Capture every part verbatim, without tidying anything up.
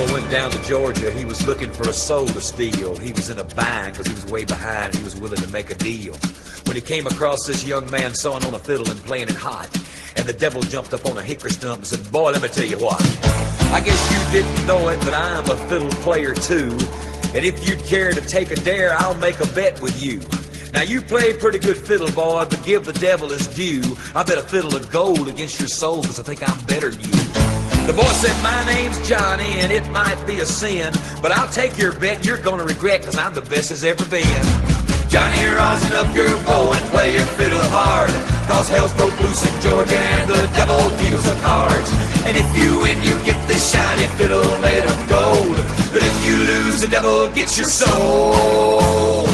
devil went down to Georgia. He was looking for a soul to steal. He was in a bind because he was way behind. He was willing to make a deal. When he came across this young man sawing on a fiddle and playing it hot, and the devil jumped up on a hickory stump and said, "Boy, let me tell you what. I guess you didn't know it, but I'm a fiddle player too. And if you'd care to take a dare, I'll make a bet with you. Now you play pretty good fiddle, boy, but give the devil his due. I bet a fiddle of gold against your soul, because I think I'm better than you." The boy said, "My name's Johnny, and it might be a sin, but I'll take your bet you're gonna regret, because I'm the best as ever been." "Johnny, rosin up your bow and play your fiddle hard, cause hell's broke loose in Georgia and the devil deals the cards. And if you win, you get this shiny fiddle made of gold, but if you lose, the devil gets your soul."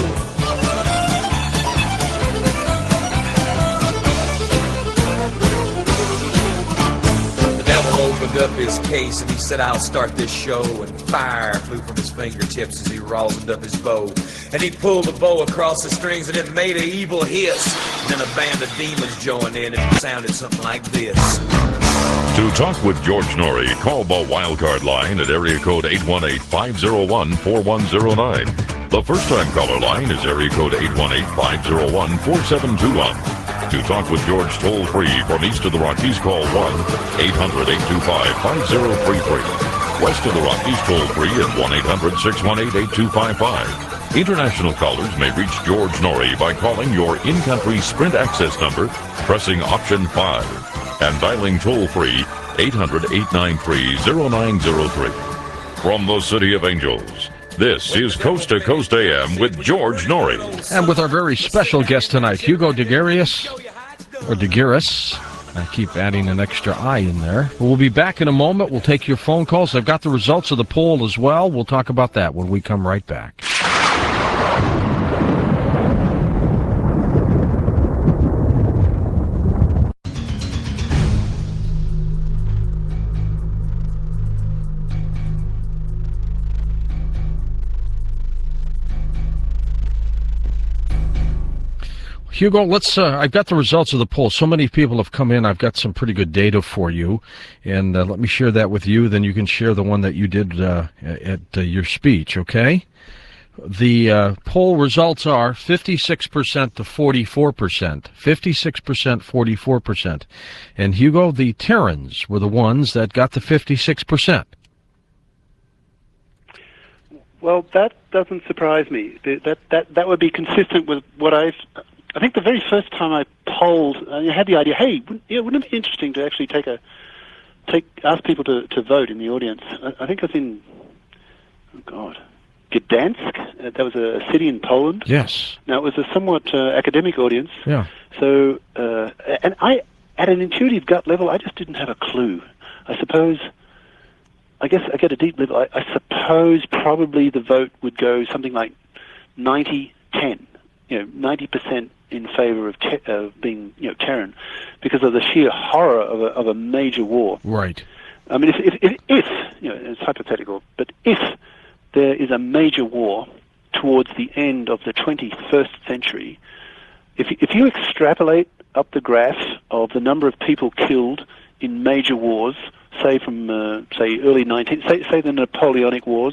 Opened up his case and he said, "I'll start this show," and fire flew from his fingertips as he rosined up his bow. And he pulled the bow across the strings and it made an evil hiss. And then a band of demons joined in and it sounded something like this. To talk with George Noory, call the Wildcard line at area code eight one eight, five oh one, four one oh nine. The first-time caller line is area code eight one eight, five oh one, four seven two one. To talk with George toll-free from east of the Rockies, call one eight hundred, eight two five, five oh three three. West of the Rockies, toll-free at one eight hundred, six one eight, eight two five five. International callers may reach George Noory by calling your in-country Sprint access number, pressing option five, and dialing toll-free eight hundred, eight nine three, oh nine oh three. From the City of Angels, this is Coast to Coast A M with George Noory. And with our very special guest tonight, Hugo DeGarius, or DeGaris. I keep adding an extra I in there. We'll be back in a moment. We'll take your phone calls. I've got the results of the poll as well. We'll talk about that when we come right back. Hugo, let's, uh, I've got the results of the poll. So many people have come in. I've got some pretty good data for you. And uh, let me share that with you. Then you can share the one that you did uh, at uh, your speech, okay? The uh, poll results are fifty-six percent to forty-four percent. fifty-six percent, forty-four percent. And Hugo, the Terrans were the ones that got the fifty-six percent. Well, that doesn't surprise me. That, that, that would be consistent with what I've... I think the very first time I polled, I had the idea, hey, wouldn't, yeah, wouldn't it be interesting to actually take a, take, ask people to, to vote in the audience? I, I think it was in, oh God, Gdansk. Uh, that was a city in Poland. Yes. Now, it was a somewhat uh, academic audience. Yeah. So, uh, and I, at an intuitive gut level, I just didn't have a clue. I suppose, I guess I get a deep level, I, I suppose probably the vote would go something like ninety ten. You know, ninety percent in favor of te- uh, being, you know, Terran, because of the sheer horror of a, of a major war. Right. I mean, if, if, if, if, you know, it's hypothetical, but if there is a major war towards the end of the twenty-first century, if if you extrapolate up the graph of the number of people killed in major wars, say from uh, say early nineteenth, say say the Napoleonic Wars,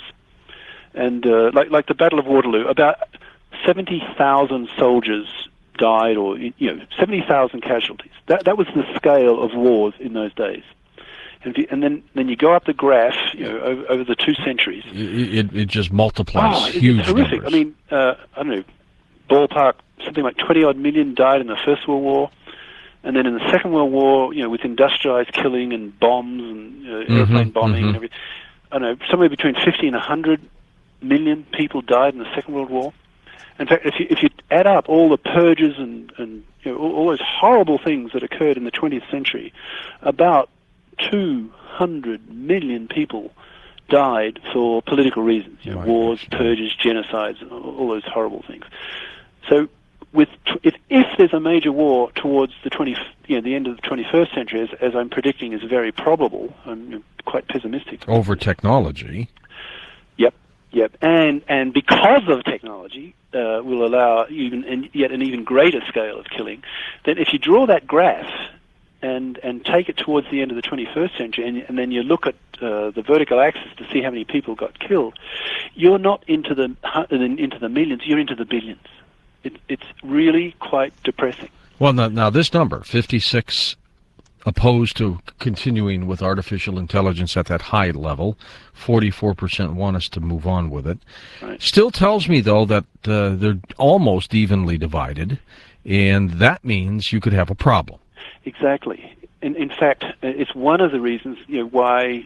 and uh, like like the Battle of Waterloo, about seventy thousand soldiers died, or, you know, seventy thousand casualties. That that was the scale of wars in those days. And, you, and then, then you go up the graph, you know, over, over the two centuries. It, it, it just multiplies oh, huge it's horrific. numbers. I mean, uh, I don't know, ballpark, something like twenty-odd million died in the First World War. And then in the Second World War, you know, with industrialized killing and bombs and uh, mm-hmm, airplane bombing mm-hmm. and everything, I don't know, somewhere between fifty and one hundred million people died in the Second World War. In fact, if you, if you add up all the purges and, and you know, all, all those horrible things that occurred in the twentieth century, about two hundred million people died for political reasons. You know, right. Wars, purges, genocides, all, all those horrible things. So, with if if there's a major war towards the twenty, you know, the end of the twenty-first century, as, as I'm predicting is very probable, I'm quite pessimistic. Over technology. Yep, yep, and and because of technology, uh, will allow even and yet an even greater scale of killing. Then, if you draw that graph, and and take it towards the end of the twenty-first century, and, and then you look at uh, the vertical axis to see how many people got killed, you're not into the into the millions, you're into the billions. It, it's really quite depressing. Well, now, now this number, fifty-six opposed to continuing with artificial intelligence at that high level, forty-four percent want us to move on with it. Right. Still tells me, though, that uh, they're almost evenly divided, and that means you could have a problem. Exactly. In, in fact, it's one of the reasons, you know, why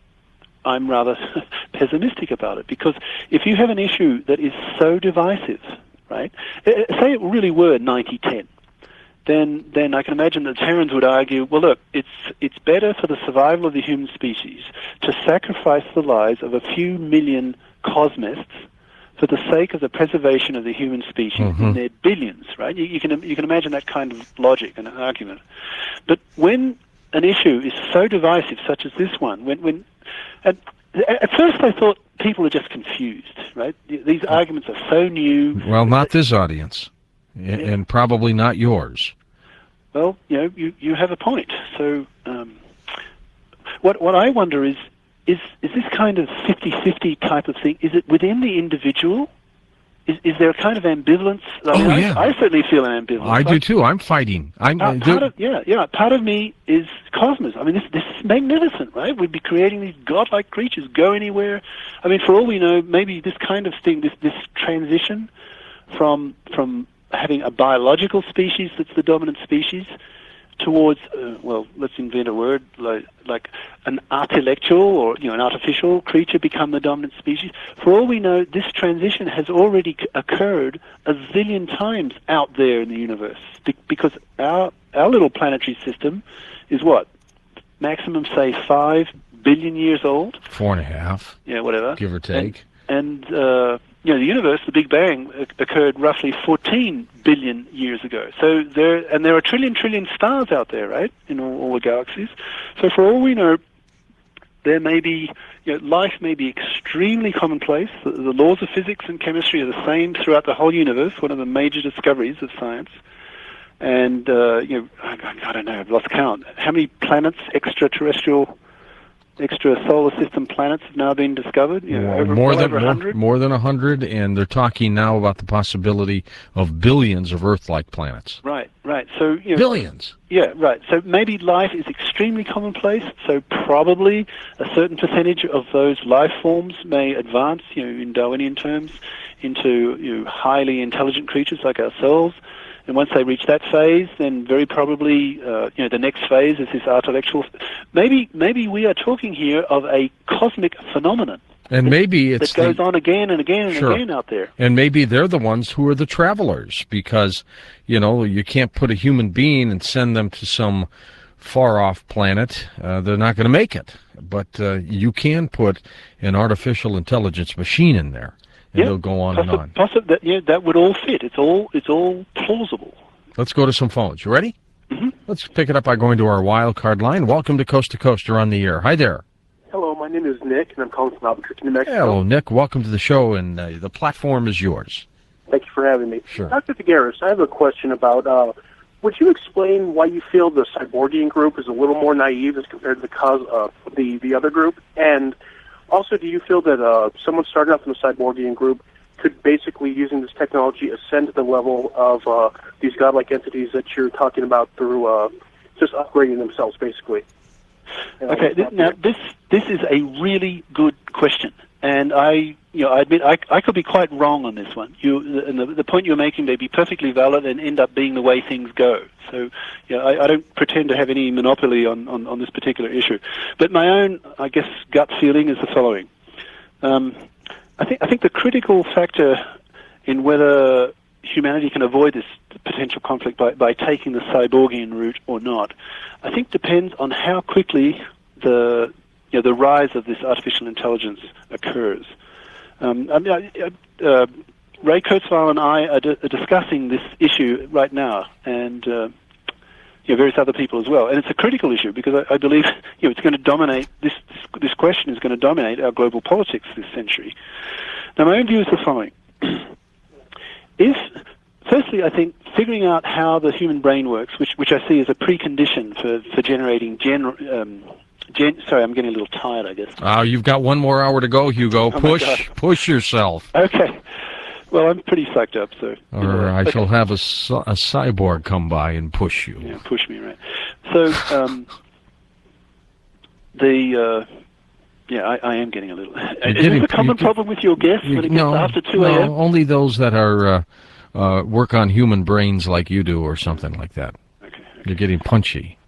I'm rather pessimistic about it, because if you have an issue that is so divisive, right, say it really were ninety ten, then then I can imagine that Terrans would argue, well, look, it's it's better for the survival of the human species to sacrifice the lives of a few million cosmists for the sake of the preservation of the human species. Mm-hmm. And they're billions, right? You, you can you can imagine that kind of logic and argument. But when an issue is so divisive, such as this one, when when at, at first I thought people are just confused, right? These arguments are so new. Well, not this audience, and, and probably not yours. Well, you know, you, you have a point. So um, what what I wonder is, is is this kind of fifty-fifty type of thing, is it within the individual? Is is there a kind of ambivalence? I mean, Oh, I, yeah. I certainly feel an ambivalence. I do too. I'm fighting. I'm Uh, uh, part of, yeah, yeah. Part of me is Cosmos. I mean, this this is magnificent, right? We'd be creating these godlike creatures, go anywhere. I mean, for all we know, maybe this kind of thing, this this transition from from having a biological species that's the dominant species towards, uh, well, let's invent a word, like, like an artilectual or, you know, an artificial creature become the dominant species. For all we know, this transition has already c- occurred a zillion times out there in the universe, Be- because our our little planetary system is what? Maximum, say, five billion years old? four and a half, Yeah, whatever. give or take. And, and uh, you know, the universe, the Big Bang, o- occurred roughly fourteen billion years ago. So there, and there are trillion, trillion stars out there, right, in all, all the galaxies. So for all we know, there may be, you know, life may be extremely commonplace. The, the laws of physics and chemistry are the same throughout the whole universe, one of the major discoveries of science. And, uh, you know, I, I don't know, I've lost count. How many planets, extraterrestrial, extra solar system planets have now been discovered? You know, Well, over, more well than over more, one hundred? more than a hundred, and they're talking now about the possibility of billions of Earth-like planets. Right, right. So, you know, Billions. yeah, right. So maybe life is extremely commonplace. So probably a certain percentage of those life forms may advance, you know, in Darwinian terms, into, you know, highly intelligent creatures like ourselves. And once they reach that phase, then very probably, uh, you know, the next phase is this artilectual. Maybe, maybe we are talking here of a cosmic phenomenon. And that, maybe it's that goes the, on again and again and Sure. again out there. and maybe they're the ones who are the travelers, because, you know, you can't put a human being and send them to some far-off planet. Uh, they're not going to make it. But uh, you can put an artificial intelligence machine in there, and Yeah, they'll go on possi- and on. possi- that, yeah, that would all fit. It's all, it's all plausible. Let's go to some phones. You ready? Mm-hmm. Let's pick it up by going to our wild card line. Welcome to Coast to Coast. You're on the air. Hi there. Hello, my name is Nick, and I'm calling from Albuquerque, New Mexico. Hello, Nick. Welcome to the show, and uh, the platform is yours. Thank you for having me. Sure. Doctor Figueres, I have a question about, uh, would you explain why you feel the Cyborgian group is a little more naive as compared to the cos- uh, the, the other group? And also, do you feel that uh, someone starting off in the Cyborgian group could basically, using this technology, ascend to the level of uh, these godlike entities that you're talking about through uh, just upgrading themselves, basically? And Okay, th- now this this is a really good question, and I, you know, I admit I, I could be quite wrong on this one. You, and the, the point you're making may be perfectly valid and end up being the way things go. So, you know, I, I don't pretend to have any monopoly on, on, on this particular issue, but my own, I guess, gut feeling is the following. Um, I think I think the critical factor in whether humanity can avoid this potential conflict by, by taking the Cyborgian route or not, I think depends on how quickly the you know the rise of this artificial intelligence occurs. Um, I mean, I, uh, Ray Kurzweil and I are, d- are discussing this issue right now, and uh, you know, various other people as well. And it's a critical issue because I, I believe you know it's going to dominate this. This question is going to dominate our global politics this century. Now, my own view is the following. If, firstly, I think figuring out how the human brain works, which which I see as a precondition for for generating gen. Um, gen sorry, I'm getting a little tired, I guess. Uh, you've got one more hour to go, Hugo. Oh, my push, God. push yourself. Okay. Well, I'm pretty psyched up, so. Or you know, I okay. shall have a, cy- a cyborg come by and push you. Yeah, push me, right. So, um, the, uh, yeah, I, I am getting a little... Is getting- this a common you- problem with your guests You- when it gets no, after two a.m.? no, only those that are uh, uh, work on human brains like you do or something like that. Okay, okay. You're getting punchy.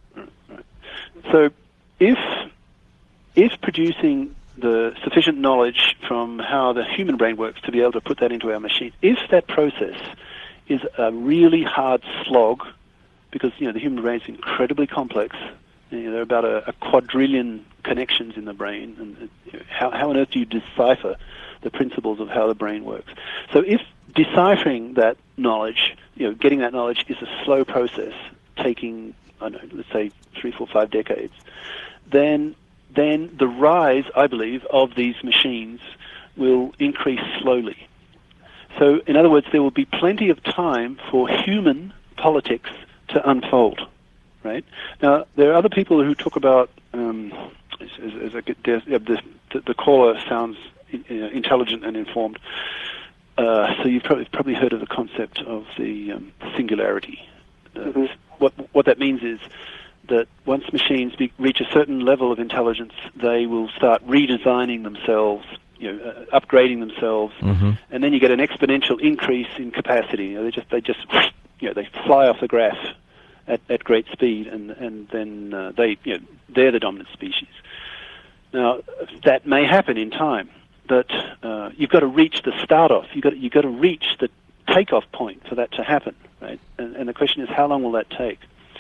So, if if producing the sufficient knowledge from how the human brain works to be able to put that into our machine, if that process is a really hard slog, because you know the human brain is incredibly complex, you know, there are about a, a quadrillion connections in the brain, and you know, how, how on earth do you decipher the principles of how the brain works? So if deciphering that knowledge, you know, getting that knowledge is a slow process, taking, I don't know, let's say three, four, five decades, then then the rise, I believe, of these machines will increase slowly. So, in other words, there will be plenty of time for human politics to unfold, right? Now, there are other people who talk about, um, as, as, as I get, the, the, the caller sounds uh, intelligent and informed, uh, so you've probably, probably heard of the concept of the um, singularity. Uh, Mm-hmm. What what that means is that once machines be, reach a certain level of intelligence, they will start redesigning themselves, you know, uh, upgrading themselves, Mm-hmm. and then you get an exponential increase in capacity. You know, they just they just you know they fly off the graph at, at great speed, and and then uh, they you know they're the dominant species. Now that may happen in time, but uh, you've got to reach the start off. You got you've got to reach the takeoff point for that to happen, right? And, and the question is, how long will that take?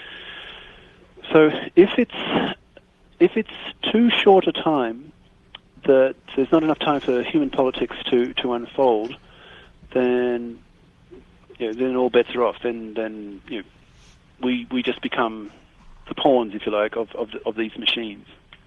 So if it's if it's too short a time that there's not enough time for human politics to, to unfold, then you know, then all bets are off. Then then you know, we we just become the pawns, if you like, of of, the, of these machines.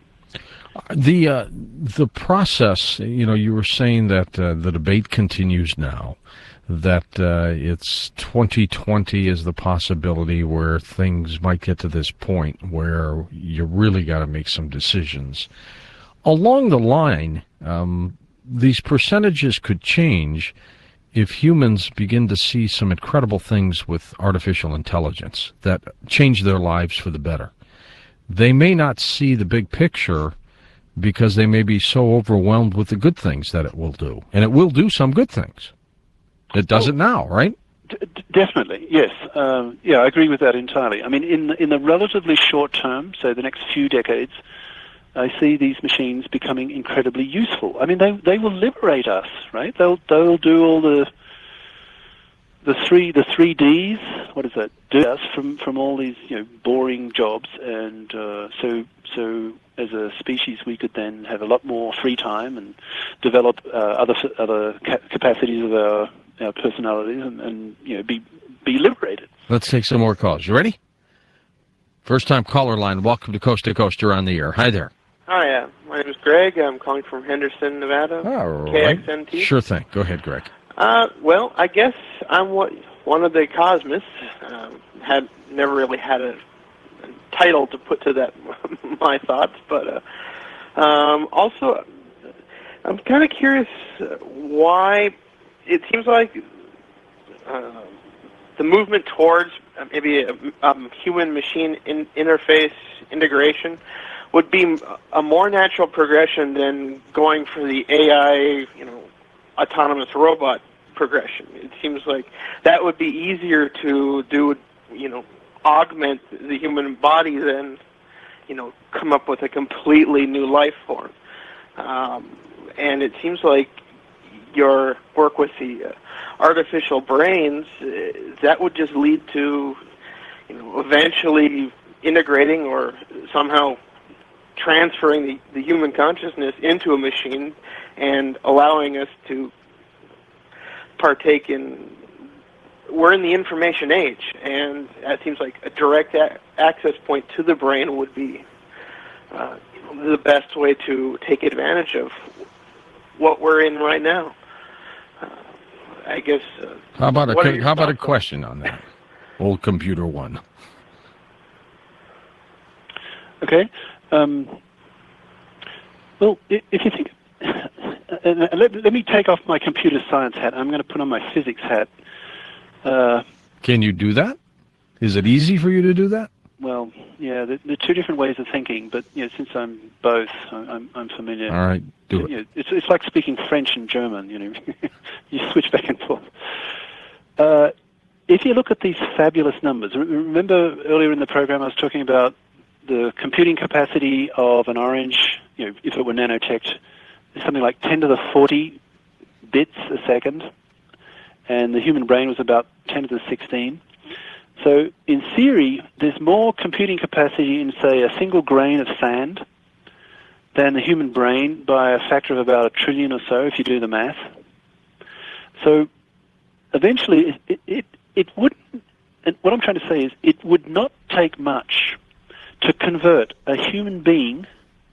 The uh, the process, you know, you were saying that uh, the debate continues now, that uh, it's twenty twenty is the possibility where things might get to this point where you really got to make some decisions. Along the line, um, these percentages could change if humans begin to see some incredible things with artificial intelligence that change their lives for the better. They may not see the big picture because they may be so overwhelmed with the good things that it will do. And it will do some good things. It does Oh. it now, right? D- d- definitely, yes. Um, yeah, I agree with that entirely. I mean, in the, in the relatively short term, so the next few decades, I see these machines becoming incredibly useful. I mean, they they will liberate us, right? They'll they'll do all the the three the three Ds. What is that? Do us from from all these you know boring jobs, and uh, so so as a species we could then have a lot more free time and develop uh, other other ca- capacities of our, our personalities, and, and you know be be liberated. Let's take some more calls. You ready? First time caller line. Welcome to Coast to Coast. You're on the air. Hi there. Hi, uh, my name is Greg. I'm calling from Henderson, Nevada. All K right. X N T. Sure thing. Go ahead, Greg. Uh, well, I guess I'm what, one of the cosmists. Um, had never really had a, a title to put to that my thoughts, but uh, um, also I'm kind of curious why it seems like uh, the movement towards uh, maybe a um, human-machine in interface integration would be a more natural progression than going for the A I, you know, autonomous robot progression. It seems like that would be easier to do, you know, augment the human body than, you know, come up with a completely new life form. Um, and it seems like your work with the uh, artificial brains, uh, that would just lead to, you know, eventually integrating or somehow transferring the, the human consciousness into a machine and allowing us to partake in, we're in the information age, and it seems like a direct a- access point to the brain would be uh, the best way to take advantage of what we're in right now. Uh, I guess. Uh, How about a what are co- your how about a thoughts on- question on that? Old computer one. Okay. Um, well, i- if you think, uh, let, let me take off my computer science hat. I'm going to put on my physics hat. Uh, Can you do that? Is it easy for you to do that? well, yeah, there are two different ways of thinking, but you know, since I'm both, I'm, I'm, I'm familiar. All right, do it. You know, it's it's like speaking French and German. You know, you switch back and forth. Uh, if you look at these fabulous numbers, re- remember earlier in the program I was talking about the computing capacity of an orange. You know, if it were nanotech, is something like ten to the forty bits a second, and the human brain was about ten to the sixteen. So in theory, there's more computing capacity in, say, a single grain of sand than the human brain by a factor of about a trillion or so, if you do the math. So eventually, it, it, it wouldn't, and what I'm trying to say is, it would not take much to convert a human being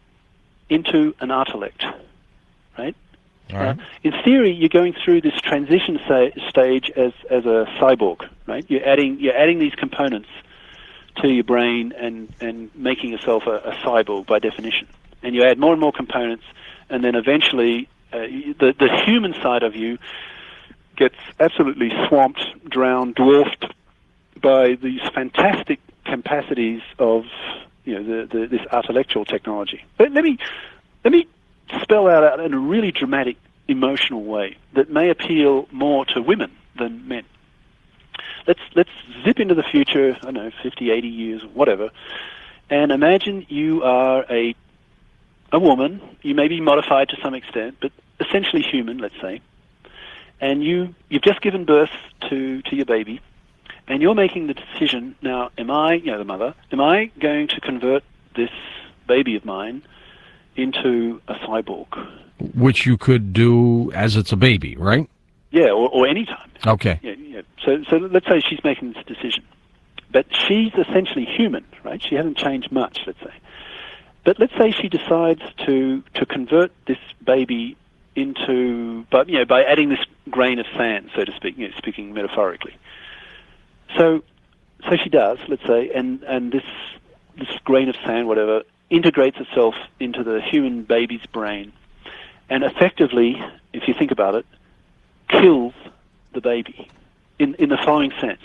into an intellect, right? All right. Uh, in theory, you're going through this transition sa- stage as as a cyborg, right? You're adding you're adding these components to your brain and, and making yourself a, a cyborg by definition. And you add more and more components, and then eventually uh, the the human side of you gets absolutely swamped, drowned, dwarfed by these fantastic capacities of you know the, the this intellectual technology. But let me let me. spell out in a really dramatic, emotional way that may appeal more to women than men. Let's let's zip into the future, I don't know, fifty, eighty years, whatever, and imagine you are a a woman. You may be modified to some extent, but essentially human, let's say, and you, you've just given birth to, to your baby, and you're making the decision, now, am I, you know, the mother, am I going to convert this baby of mine into a cyborg? Which you could do as it's a baby, right? Yeah, or, or any time. Okay. Yeah, yeah. So, so let's say she's making this decision, but she's essentially human, right? She hasn't changed much, let's say. But let's say she decides to to convert this baby into, but you know, by adding this grain of sand, so to speak, you know, speaking metaphorically. So, so she does, let's say, and and this this grain of sand, whatever, integrates itself into the human baby's brain, and effectively, if you think about it, kills the baby in, in the following sense.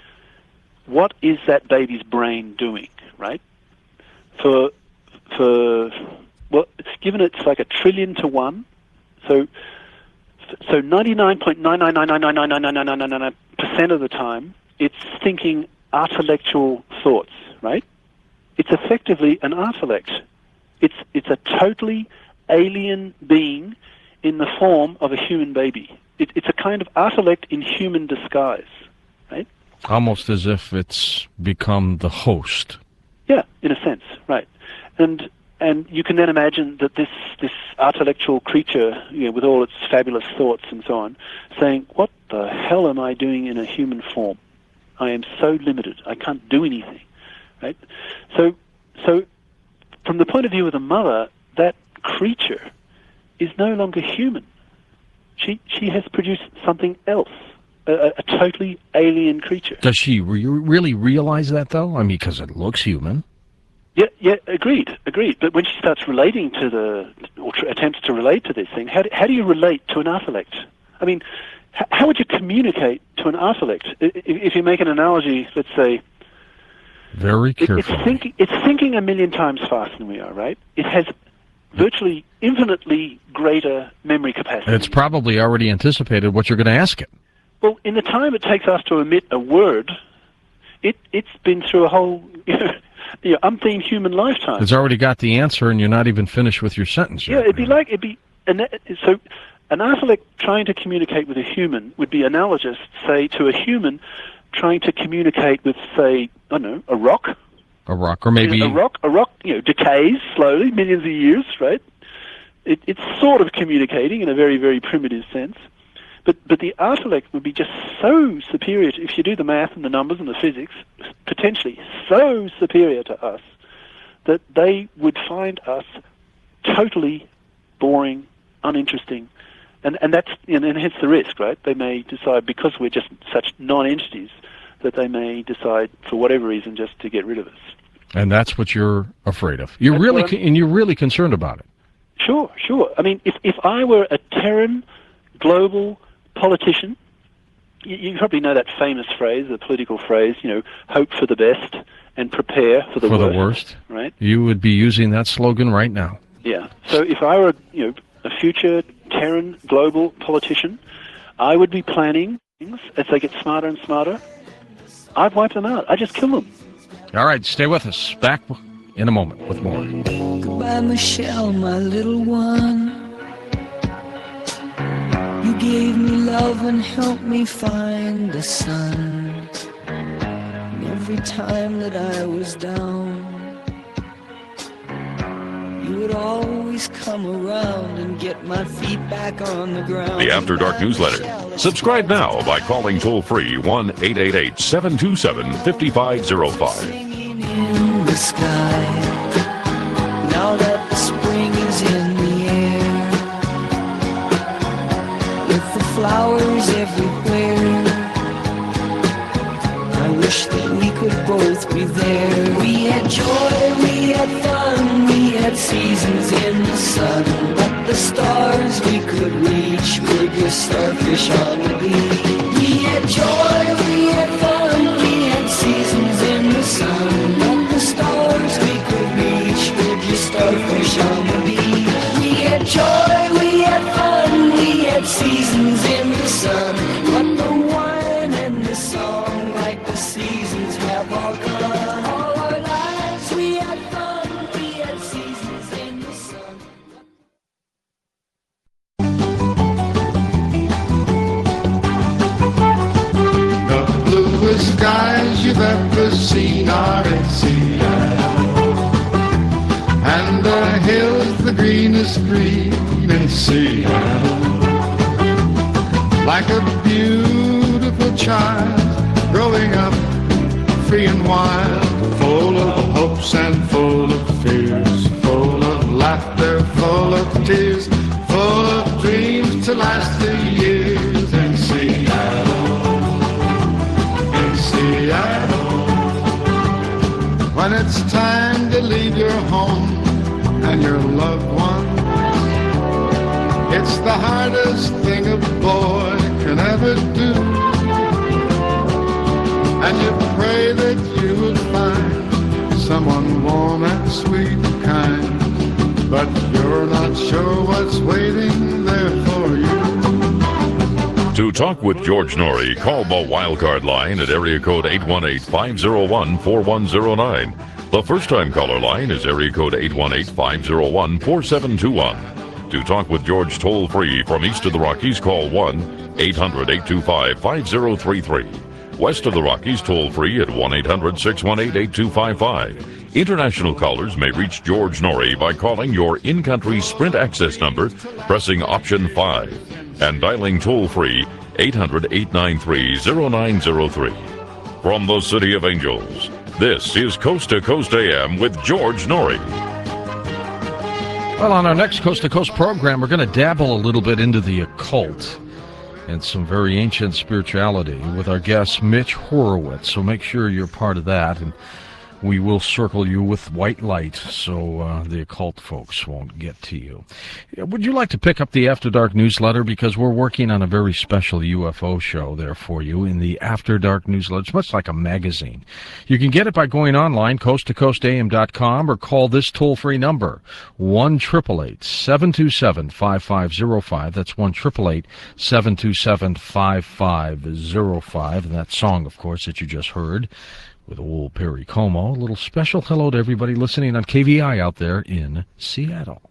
What is that baby's brain doing, right? For, for well, given it's like a trillion to one, so so ninety-nine point nine nine nine nine nine nine nine nine nine nine nine percent of the time, it's thinking intellectual thoughts, right? It's effectively an intellect. It's it's a totally alien being in the form of a human baby. It, it's a kind of intellect in human disguise, right? Almost as if it's become the host. Yeah, in a sense, right. And and you can then imagine that this this intellectual creature, you know, with all its fabulous thoughts and so on, saying, "What the hell am I doing in a human form? I am so limited. I can't do anything." Right? So, so from the point of view of the mother, that creature is no longer human. She she has produced something else, a, a totally alien creature. Does she re- really realize that, though? I mean, because it looks human. Yeah, yeah, agreed, agreed. But when she starts relating to the, or tr- attempts to relate to this thing, how do, how do you relate to an intellect? I mean, h- how would you communicate to an intellect? If, if you make an analogy, let's say, Very It, carefully. it's thinking. It's thinking a million times faster than we are, right? It has virtually infinitely greater memory capacity. It's probably already anticipated what you're going to ask it. Well, in the time it takes us to emit a word, it it's been through a whole you know, you know, umpteen human lifetime. It's already got the answer, and you're not even finished with your sentence Yeah, yet. it'd be like it'd be an, so. An intellect trying to communicate with a human would be analogous, say, to a human trying to communicate with, say, I don't know, a rock. A rock, or maybe A rock, a rock, you know, decays slowly, millions of years, right? It, it's sort of communicating in a very, very primitive sense. But but the intellect would be just so superior, to, if you do the math and the numbers and the physics, potentially so superior to us, that they would find us totally boring, uninteresting, And and that's and, and hence the risk, right? They may decide, because we're just such non-entities, that they may decide for whatever reason just to get rid of us. And that's what you're afraid of. You're That's really what I'm- and you're really concerned about it. Sure, sure. I mean, if if I were a Terran global politician, you, you probably know that famous phrase, the political phrase, you know, hope for the best and prepare for the For worst. the worst. Right? You would be using that slogan right now. Yeah. So if I were, you know, a future Terran global politician, I would be planning things as they get smarter and smarter. I'd wipe them out. I'd just kill them. All right, stay with us. Back in a moment with more. Goodbye, Michelle, my little one. You gave me love and helped me find the sun. And every time that I was down, you would always come around and get my feet back on the ground. The After Dark newsletter. Subscribe now by calling toll-free one eight eight eight, seven two seven, five five zero five. Singing in the sky, now that the spring is in the air, with the flowers everywhere, I wish that we could both be there. We had joy, we had fun, we had seasons in the sun, but the stars we could reach were just starfish on the beach. We had joy, we had fun, we had seasons in the sun, but the stars we could reach were just starfish on the beach. We had joy, we had fun, we had seasons in the sun, but the wine and the song, like the seasons, have all gone. All our lives we had fun, we had seasons in the sun. The bluest skies you've ever seen are in Seattle, and the hills the greenest green in Seattle. Like a beautiful child growing up free and wild, full of hopes and full of fears, full of laughter, full of tears, full of dreams to last the years in Seattle, in Seattle. When it's time to leave your home and your loved ones, it's the hardest thing a boy can ever do. And you pray that you will find someone warm and sweet and kind, but you're not sure what's waiting there for you. To talk with George Norrie, call the Wildcard line at area code eight one eight, five zero one, four one zero nine. The first-time caller line is area code eight one eight, five zero one, four seven two one. To talk with George toll-free from east of the Rockies, call one eight hundred, eight two five, five zero three three. West of the Rockies, toll-free at one eight hundred, six one eight, eight two five five. International callers may reach George Norrie by calling your in-country Sprint access number, pressing option five, and dialing toll-free eight hundred, eight nine three, zero nine zero three. From the City of Angels, this is Coast to Coast A M with George Norrie. Well, on our next Coast to Coast program, we're going to dabble a little bit into the occult and some very ancient spirituality with our guest, Mitch Horowitz. So make sure you're part of that, and we will circle you with white light so uh, the occult folks won't get to you. Would you like to pick up the After Dark newsletter? Because we're working on a very special U F O show there for you in the After Dark newsletter. It's much like a magazine. You can get it by going online, coast to coast a m dot com, or call this toll-free number, one eight eight eight, seven two seven, five five zero five. That's one eight eight eight, seven two seven, five five zero five. And that song, of course, that you just heard, with old Perry Como. A little special hello to everybody listening on K V I out there in Seattle.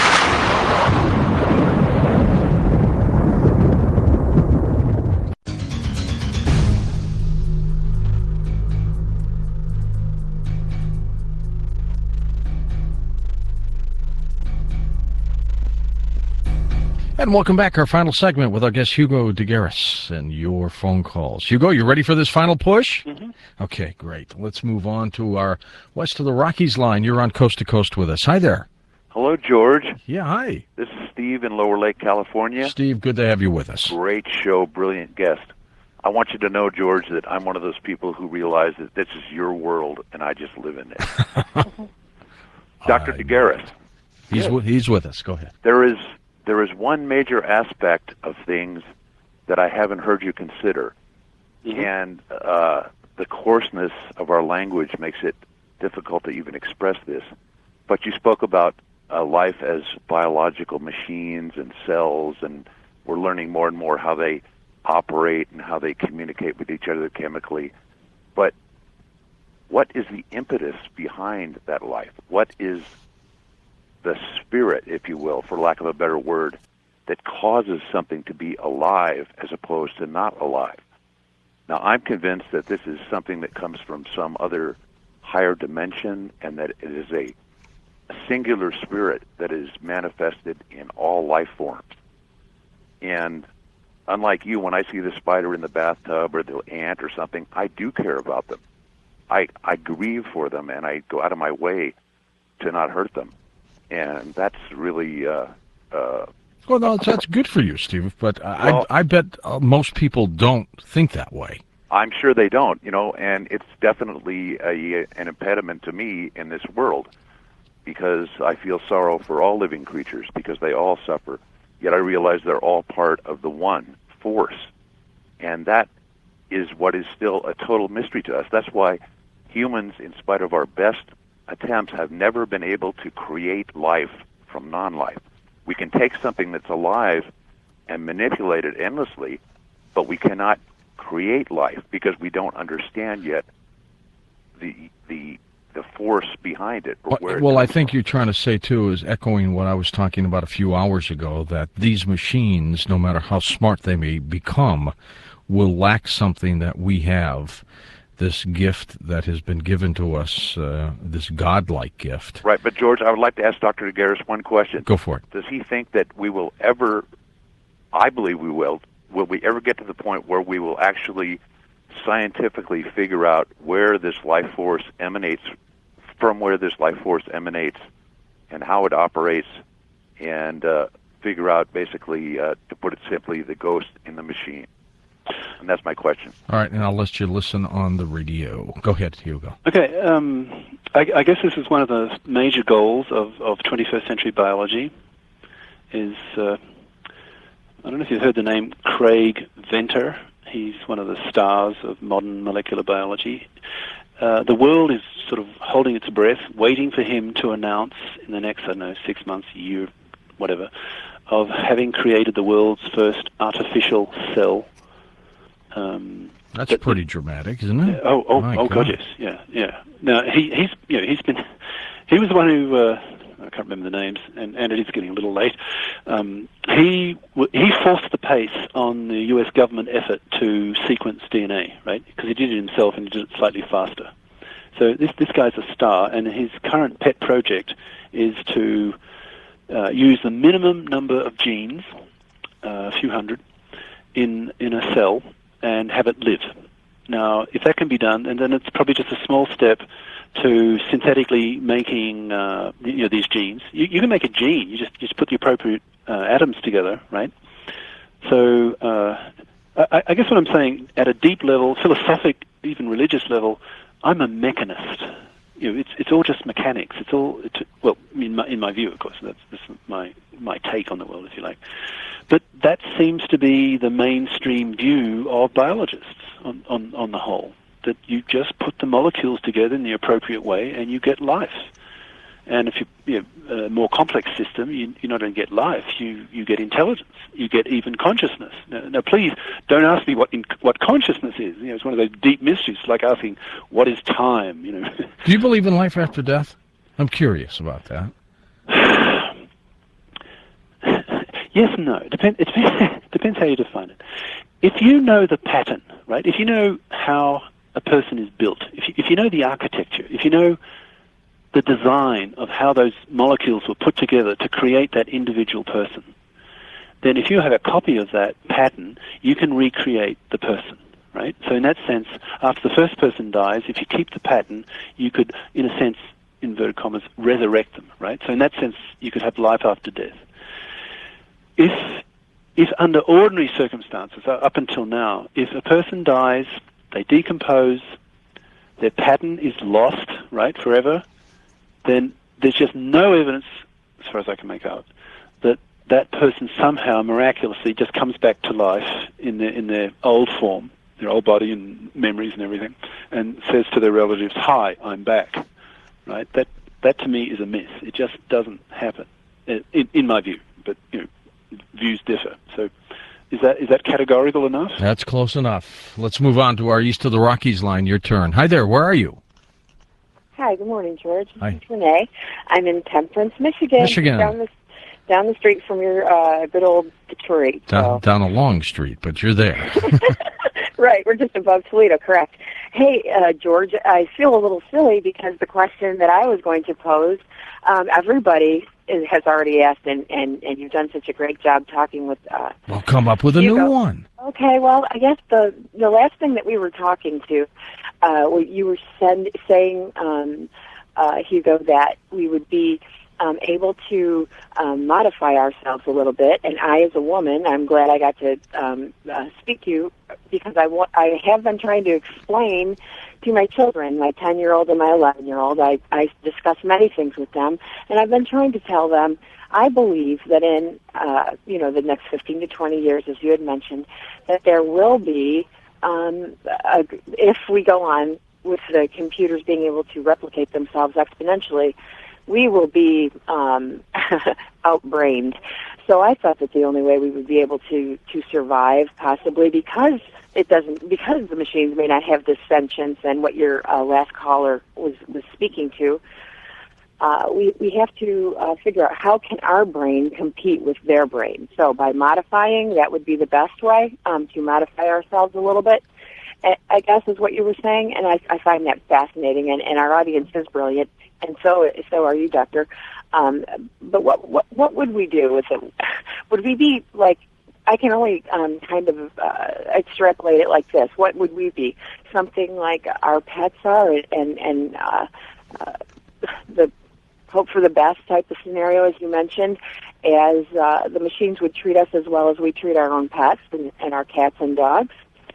And welcome back. Our final segment with our guest Hugo DeGaris and your phone calls. Hugo, you ready for this final push? Mm-hmm. Okay, great. Let's move on to our West of the Rockies line. You're on Coast to Coast with us. Hi there. Hello, George. Yeah, hi. This is Steve in Lower Lake, California. Steve, good to have you with us. Great show, brilliant guest. I want you to know, George, that I'm one of those people who realize that this is your world and I just live in it. Doctor Uh, DeGaris. He's, Yes. with, he's with us. Go ahead. There is there is one major aspect of things that I haven't heard you consider, Mhm. and uh, the coarseness of our language makes it difficult to even express this. But you spoke about uh, life as biological machines and cells, and we're learning more and more how they operate and how they communicate with each other chemically. But what is the impetus behind that life? What is the spirit, if you will, for lack of a better word, that causes something to be alive as opposed to not alive? Now, I'm convinced that this is something that comes from some other higher dimension, and that it is a, a singular spirit that is manifested in all life forms. And unlike you, when I see the spider in the bathtub or the ant or something, I do care about them. I, I grieve for them, and I go out of my way to not hurt them. And that's really... Uh, uh, Well, no, that's good for you, Steve, but I, Well- I, I bet uh, most people don't think that way. I'm sure they don't, you know, and it's definitely a, an impediment to me in this world, because I feel sorrow for all living creatures, because they all suffer, yet I realize they're all part of the one force, and that is what is still a total mystery to us. That's why humans, in spite of our best attempts, have never been able to create life from non-life. We can take something that's alive and manipulate it endlessly, but we cannot create life because we don't understand yet the the the force behind it. Or Well, where it well, I comes think from. you're trying to say, too, is echoing what I was talking about a few hours ago, that these machines, no matter how smart they may become, will lack something that we have, this gift that has been given to us, uh, this godlike gift. Right, but George, I would like to ask Doctor DeGaris one question. Go for it. Does he think that we will ever, I believe we will, will we ever get to the point where we will actually scientifically figure out where this life force emanates, from where this life force emanates, and how it operates, and uh, figure out basically, uh, to put it simply, the ghost in the machine? And that's my question. All right, and I'll let you listen on the radio. Go ahead, Hugo. Okay, um, I, I guess this is one of the major goals of, of twenty-first century biology, is, uh, I don't know if you've heard the name Craig Venter. He's one of the stars of modern molecular biology. Uh, the world is sort of holding its breath, waiting for him to announce in the next, I don't know, six months, a year, whatever, of having created the world's first artificial cell. Um, That's that- pretty dramatic, isn't it? Oh, oh, My oh, God, God. yes, yeah, yeah. Now he, he's, you know, he's been, he was the one who, uh, I can't remember the names, and, and it is getting a little late. Um, he, w- he forced the pace on the U S government effort to sequence D N A, right? Because he did it himself and he did it slightly faster. So this, this guy's a star, and his current pet project is to uh, use the minimum number of genes, uh, a few hundred, in in a cell, and have it live. Now, if that can be done, and then it's probably just a small step to synthetically making uh, you know, these genes. You, you can make a gene. You just just put the appropriate uh, atoms together, right? So uh, I, I guess what I'm saying, at a deep level, philosophic, even religious level, I'm a mechanist. You know, it's it's all just mechanics. It's all it's, well, in my in my view, of course. That's, that's my my take on the world, if you like. But that seems to be the mainstream view of biologists on, on, on the whole, that you just put the molecules together in the appropriate way and you get life. And if you, you know, a more complex system, you, you not only get life, you, you get intelligence, you get even consciousness. Now, now please don't ask me what in, what consciousness is. You know, it's one of those deep mysteries, like asking what is time. You know. Do you believe in life after death? I'm curious about that. Yes and no. Depend, it depends, depends how you define it. If you know the pattern, right, if you know how a person is built, if you, if you know the architecture, if you know the design of how those molecules were put together to create that individual person, then if you have a copy of that pattern, you can recreate the person, right? So in that sense, after the first person dies, if you keep the pattern, you could, in a sense, inverted commas, resurrect them, right? So in that sense, you could have life after death. If, if under ordinary circumstances, up until now, if a person dies, they decompose, their pattern is lost, right, forever, then there's just no evidence, as far as I can make out, that that person somehow miraculously just comes back to life in their, in their old form, their old body and memories and everything, and says to their relatives, "Hi, I'm back." Right? That that to me is a myth. It just doesn't happen, in, in my view. But you know, views differ. So, is that is that categorical enough? That's close enough. Let's move on to our East of the Rockies line. Your turn. Hi there. Where are you? Hi. Good morning, George. Hi. It's Renee. I'm in Temperance, Michigan. Michigan. Down the down the street from your uh, good old Detroit. Down, So. down a long street, but you're there. Right, we're just above Toledo, correct. Hey, uh, George, I feel a little silly because the question that I was going to pose, um, everybody is, has already asked, and, and, and you've done such a great job talking with... Uh, Well, come up with a Hugo. new one. Okay, well, I guess the the last thing that we were talking to, uh, you were send, saying, um, uh, Hugo, that we would be... Um, able to um, modify ourselves a little bit, and I, as a woman, I'm glad I got to um, uh, speak to you because I wa- I have been trying to explain to my children, my ten-year-old and my eleven-year-old. I, I discuss many things with them, and I've been trying to tell them. I believe that in uh, you know the next fifteen to twenty years, as you had mentioned, that there will be, um, a, if we go on with the computers being able to replicate themselves exponentially, we will be um, outbrained. So I thought that the only way we would be able to, to survive, possibly because it doesn't, because the machines may not have this sentience and what your uh, last caller was, was speaking to, uh, we, we have to uh, figure out how can our brain compete with their brain. So by modifying, that would be the best way um, to modify ourselves a little bit, I guess is what you were saying, and I, I find that fascinating, and, and our audience is brilliant. And so, so are you, Doctor. Um, but what, what, what would we do with it? Would we be like? I can only um, kind of uh, extrapolate it like this. What would we be? Something like our pets are, and and uh, uh, the hope for the best type of scenario, as you mentioned, as uh, the machines would treat us as well as we treat our own pets and, and our cats and dogs.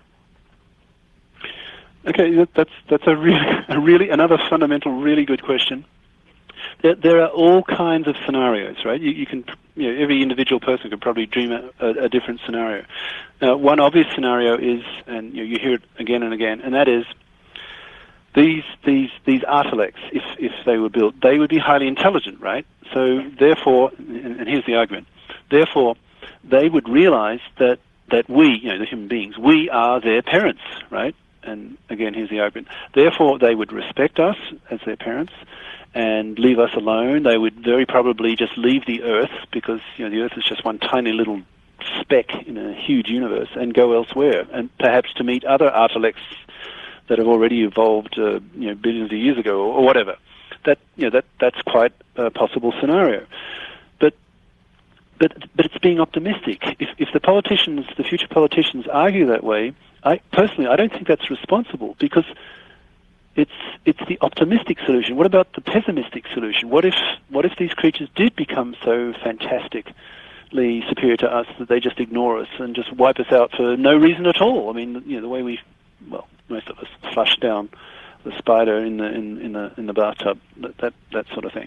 Okay, that's that's a really, a really another fundamental, really good question. There, there are all kinds of scenarios, right? You, you can, you know, every individual person could probably dream a, a, a different scenario. Uh, one obvious scenario is, and you, know, you hear it again and again, and that is these these these artilects, if if they were built, they would be highly intelligent, right? So therefore, and, and here's the argument: therefore, they would realize that that we, you know, the human beings, we are their parents, right? And again, here's the argument. Therefore, they would respect us as their parents and leave us alone. They would very probably just leave the Earth because, you know, the Earth is just one tiny little speck in a huge universe and go elsewhere, and perhaps to meet other artilects that have already evolved, uh, you know, billions of years ago or, or whatever. That, you know, that that's quite a possible scenario. But but but it's being optimistic. If if the politicians, the future politicians, argue that way, I personally, I don't think that's responsible because it's it's the optimistic solution. What about the pessimistic solution? What if what if these creatures did become so fantastically superior to us that they just ignore us and just wipe us out for no reason at all? I mean, you know, the way we, well, most of us flush down the spider in the in, in the in the bathtub, that that, that sort of thing.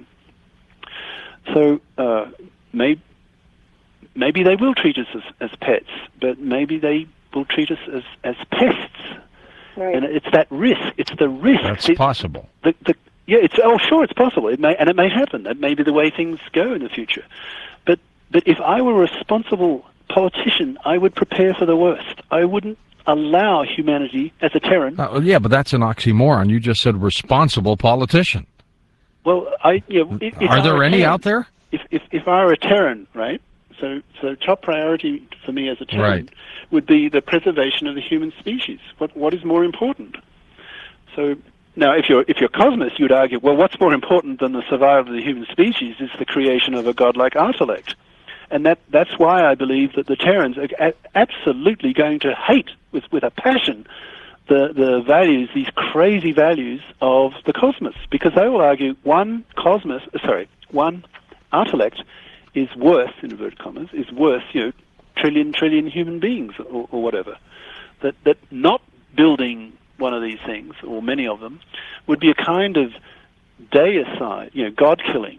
So uh, maybe maybe they will treat us as, as pets, but maybe they will treat us as, as pests. Right. And it's that risk. It's the risk. That's it, possible. The, the, yeah, it's oh sure, it's possible. It may and it may happen. That may be the way things go in the future. But but if I were a responsible politician, I would prepare for the worst. I wouldn't allow humanity as a Terran. Uh, yeah, but that's an oxymoron. You just said responsible politician. Well, I you know, if, if are I there were any Terran, out there? If if if I were a Terran, right? So, so top priority for me as a Terran Right. would be the preservation of the human species. What what is more important? So now, if you're if you're Cosmos, you'd argue, well, what's more important than the survival of the human species is the creation of a godlike artellect, and that that's why I believe that the Terrans are a- absolutely going to hate with with a passion the, the values, these crazy values of the cosmos, because they will argue one cosmos, sorry, one intellect is worth, in inverted commas, is worth, you know, trillion, trillion human beings or, or whatever. That, that not building one of these things, or many of them, would be a kind of deicide, you know, God-killing.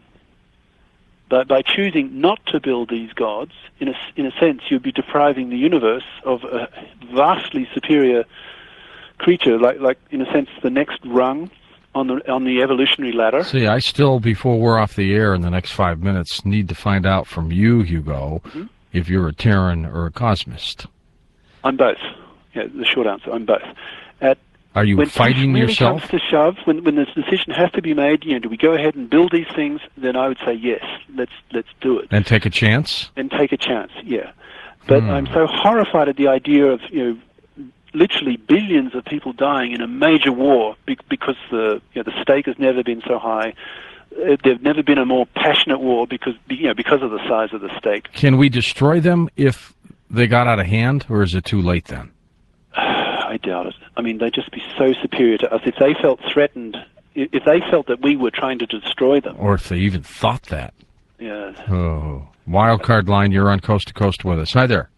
But by choosing not to build these gods, in a, in a sense, you'd be depriving the universe of a vastly superior creature, like, like in a sense, the next rung on the on the evolutionary ladder. See, I still, before we're off the air in the next five minutes, need to find out from you, Hugo, mm-hmm. if you're a Terran or a cosmist. I'm both. Yeah, the short answer, I'm both. At Are you when fighting really yourself? Comes to shove, when when this decision has to be made, you know, do we go ahead and build these things? Then I would say yes. Let's let's do it. And take a chance. And take a chance. Yeah. But hmm. I'm so horrified at the idea of, you know, literally billions of people dying in a major war be- because the you know, the stake has never been so high. Uh, There's never been a more passionate war because you know because of the size of the stake. Can we destroy them if they got out of hand, or is it too late then? I doubt it. I mean, they'd just be so superior to us. If they felt threatened, if they felt that we were trying to destroy them. Or if they even thought that. Yeah. Oh. Wildcard line, you're on Coast to Coast with us. Hi there.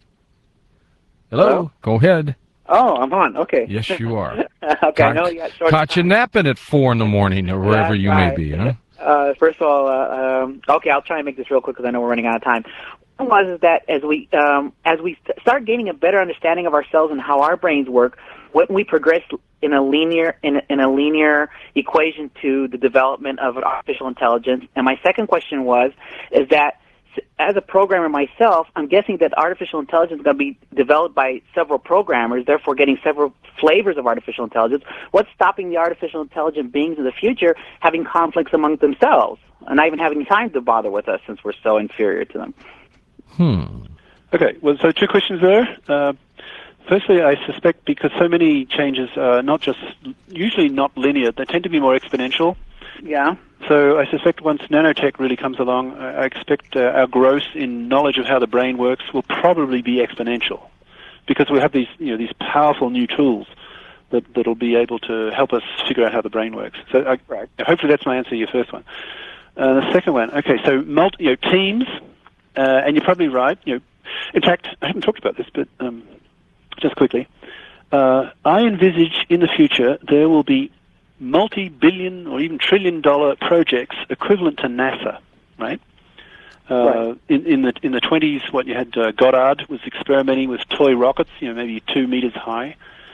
Hello? Hello? Go ahead. Oh, I'm on. Okay. Yes, you are. okay, Caught, I know you got short caught you napping at four in the morning or wherever That's you right. may be, huh? Uh, first of all, uh, um, okay, I'll try and make this real quick because I know we're running out of time. One was is that as we um, as we start gaining a better understanding of ourselves and how our brains work, when we progress in a linear in a, in a linear equation to the development of artificial intelligence. And my second question was is that as a programmer myself, I'm guessing that artificial intelligence is going to be developed by several programmers, therefore getting several flavors of artificial intelligence. What's stopping the artificial intelligent beings in the future having conflicts among themselves and not even having time to bother with us since we're so inferior to them? Hmm. Okay, well, so two questions there. Uh, firstly, I suspect because so many changes are not just, usually not linear, they tend to be more exponential. Yeah. So I suspect once nanotech really comes along, I expect uh, our growth in knowledge of how the brain works will probably be exponential, because we have these, you know, these powerful new tools that that'll be able to help us figure out how the brain works. So I, right. hopefully that's my answer to your first one. Uh, the second one, okay, so multi, you know, teams, uh, and you're probably right. You know, in fact, I haven't talked about this, but um, just quickly, uh, I envisage in the future there will be multi-billion or even trillion-dollar projects equivalent to NASA, right? Uh, right. In, in the in the twenties, what you had uh, Goddard was experimenting with toy rockets, you know, maybe two meters high,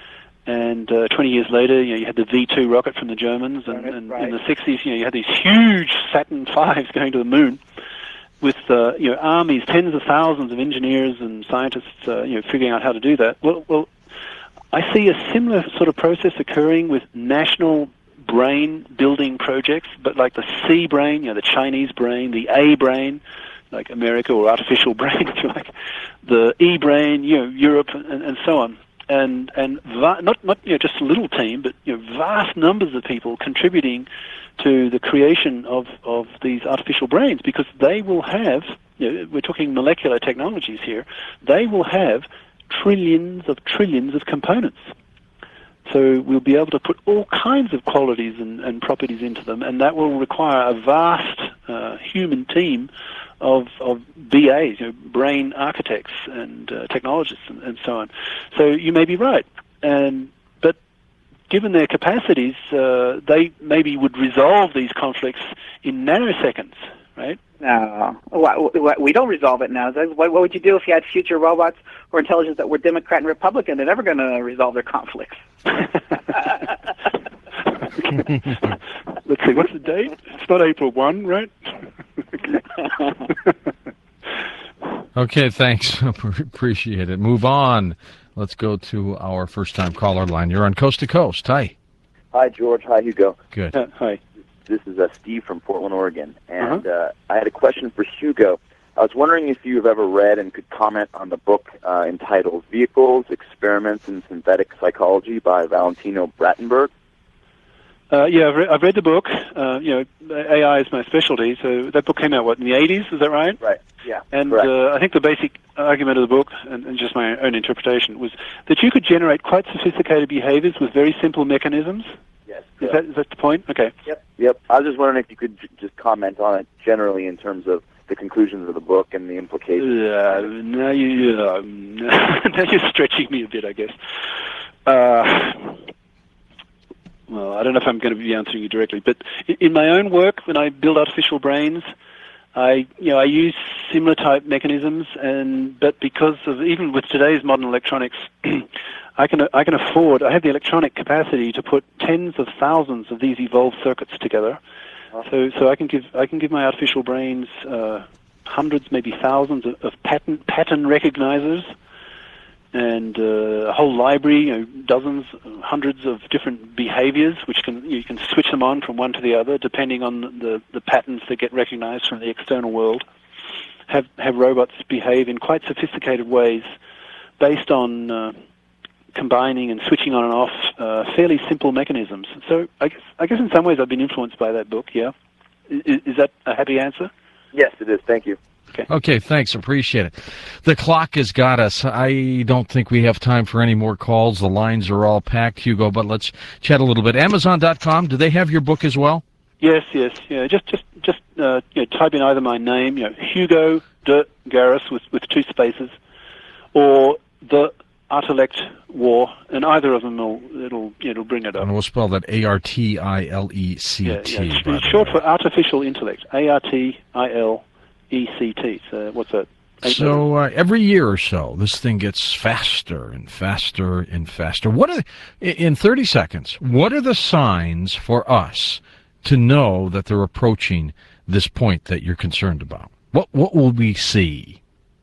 and uh, twenty years later, you know, you had the V two rocket from the Germans, and, Right, and right. in the sixties, you know, you had these huge Saturn fives going to the moon, with uh, you know armies, tens of thousands of engineers and scientists, uh, you know, figuring out how to do that. Well, well, I see a similar sort of process occurring with national brain building projects, but like the C brain, you know, the Chinese brain, the A brain, like America, or artificial brain, if you like, the E brain, you know, Europe, and, and so on, and and va- not not you know just a little team, but you know vast numbers of people contributing to the creation of of these artificial brains, because they will have, you know, we're talking molecular technologies here, they will have trillions of trillions of components. So we'll be able to put all kinds of qualities and, and properties into them, and that will require a vast uh, human team of, of B As, you know, brain architects and uh, technologists and, and so on. So you may be right, and but given their capacities, uh, they maybe would resolve these conflicts in nanoseconds, right? No, we don't resolve it now. What would you do if you had future robots or intelligence that were Democrat and Republican? They're never going to resolve their conflicts. Let's see, what's the date? It's not April first, right? Okay, thanks. Appreciate it. Move on. Let's go to our first-time caller line. You're on Coast to Coast. Hi. Hi, George. Hi, Hugo. Good. Uh, hi. This is uh, Steve from Portland, Oregon, and uh-huh. uh, I had a question for Hugo. I was wondering if you have ever read and could comment on the book uh, entitled Vehicles, Experiments in Synthetic Psychology by Valentino Brattenberg. Uh, yeah, I've, re- I've read the book. Uh, you know, A I is my specialty. So that book came out, what, in the eighties? Is that right? Right, yeah. And uh, I think the basic argument of the book, and, and just my own interpretation, was that you could generate quite sophisticated behaviors with very simple mechanisms. Yes. Is that, is that the point? Okay. Yep. Yep. I was just wondering if you could j- just comment on it generally in terms of the conclusions of the book and the implications. Uh, now, you, uh, now you're stretching me a bit, I guess. Uh, well, I don't know if I'm going to be answering you directly, but in my own work, when I build artificial brains, I, you know, I use similar type mechanisms, and but because of even with today's modern electronics, I can I can afford. I have the electronic capacity to put tens of thousands of these evolved circuits together. So so I can give I can give my artificial brains uh, hundreds, maybe thousands of, of pattern pattern recognizers, and uh, a whole library, you know, dozens, hundreds of different behaviors, which can you can switch them on from one to the other depending on the, the patterns that get recognized from the external world. Have have robots behave in quite sophisticated ways, based on uh, combining and switching on and off uh, fairly simple mechanisms. So I guess I guess in some ways I've been influenced by that book. Yeah, is, is that a happy answer? Yes, it is. Thank you. Okay. Okay, thanks. Appreciate it. The clock has got us. I don't think we have time for any more calls. The lines are all packed, Hugo, but let's chat a little bit. Amazon dot com, do they have your book as well? Yes, yes. Yeah, just just just uh, you know, type in either my name, you know, Hugo de Garis with with two spaces, or the Artilect War, and either of them will it'll it'll bring it up. And we'll spell that A R T I L E C T. Yeah, yeah. It's short for artificial intellect. A R T I L E C T. So what's that? So uh, every year or so, this thing gets faster and faster and faster. What are in thirty seconds? What are the signs for us to know that they're approaching this point that you're concerned about? What what will we see?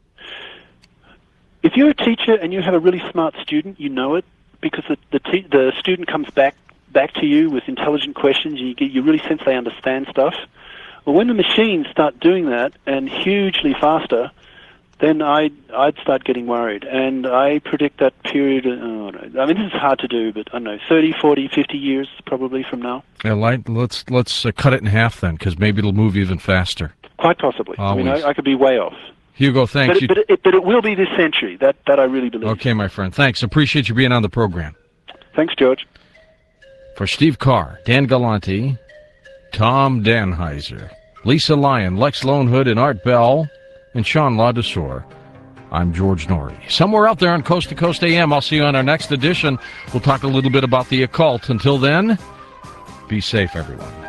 If you're a teacher and you have a really smart student, you know it, because the the, te- the student comes back back to you with intelligent questions. You get, you really sense they understand stuff. Well, when the machines start doing that and hugely faster, then I'd, I'd start getting worried. And I predict that period, oh, I mean, this is hard to do, but I don't know, thirty, forty, fifty years probably from now. Yeah, like, let's let's uh, cut it in half then, because maybe it'll move even faster. Quite possibly. Always. I mean, I, I could be way off. Hugo, thanks. But you... it, but, it, but it will be this century. That, that I really believe. Okay, my friend. Thanks. Appreciate you being on the program. Thanks, George. For Steve Carr, Dan Galante, Tom Danheiser, Lisa Lyon, Lex Lonehood, and Art Bell, and Sean LaDesseur, I'm George Noory. Somewhere out there on Coast to Coast A M. I'll see you on our next edition. We'll talk a little bit about the occult. Until then, be safe, everyone.